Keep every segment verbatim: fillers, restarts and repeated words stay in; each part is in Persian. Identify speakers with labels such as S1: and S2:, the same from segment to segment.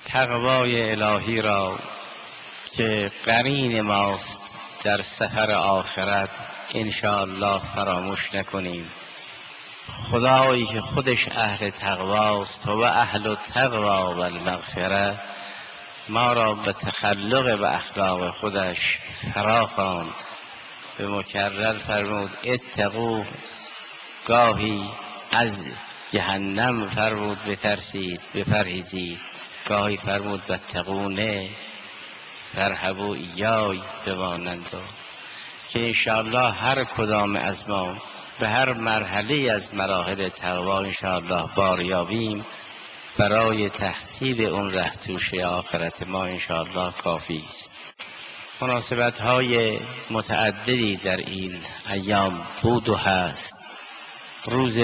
S1: تقوای الهی را که قرین ماست در سفر آخرت انشاءالله فراموش نکنیم. خدایی که خودش اهل تقواست و اهل التقوا و المغفره ما را به تخلق به اخلاق خودش فرا خواند. به مکرر فرمود اتقوا، گاهی از جهنم فرمود بترسید بپرهیزید، گاهی فرمود واتقونه فرهبوا ایای بمانند. که انشاءالله هر کدام از ما به هر مرحله از مراحل تقوا انشاءالله باریابیم، برای تحصیل اون ره توشه آخرت ما انشاءالله کافی است. مناسبت های متعددی در این ایام بود و هست. روز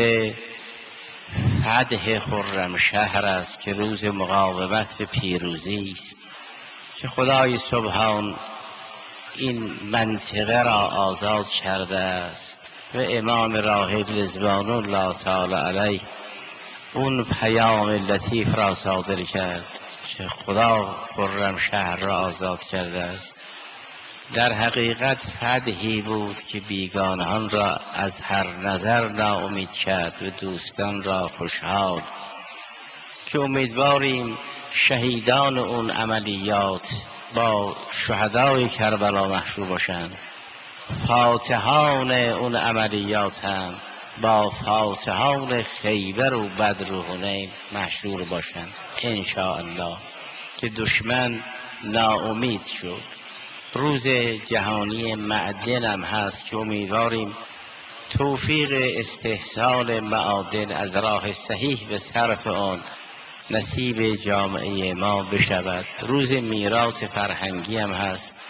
S1: فتح خرمشهر است که روز مقاومت به پیروزی است که خدای سبحان این منطقه را آزاد کرده است و امام راحل رضوان الله تعالی علیه اون پیام لطیف را صادر کرد که خدا خرمشهر را آزاد کرده است. در حقیقت فتحی بود که بیگانهان را از هر نظر ناامید کرد و دوستان را خوشحال، که امیدواریم شهیدان اون عملیات با شهدای کربلا محشور باشند، فاتحان اون عملیات هم با فاتحان خیبر و بدر و حنین محشور باشند انشاءالله، که دشمن ناامید شد. روز جهانی معدن هم هست که امیدواریم توفیق استحصال معادن از راه صحیح به صرف آن نصیب جامعه ما بشود. روز میراث فرهنگی هم هست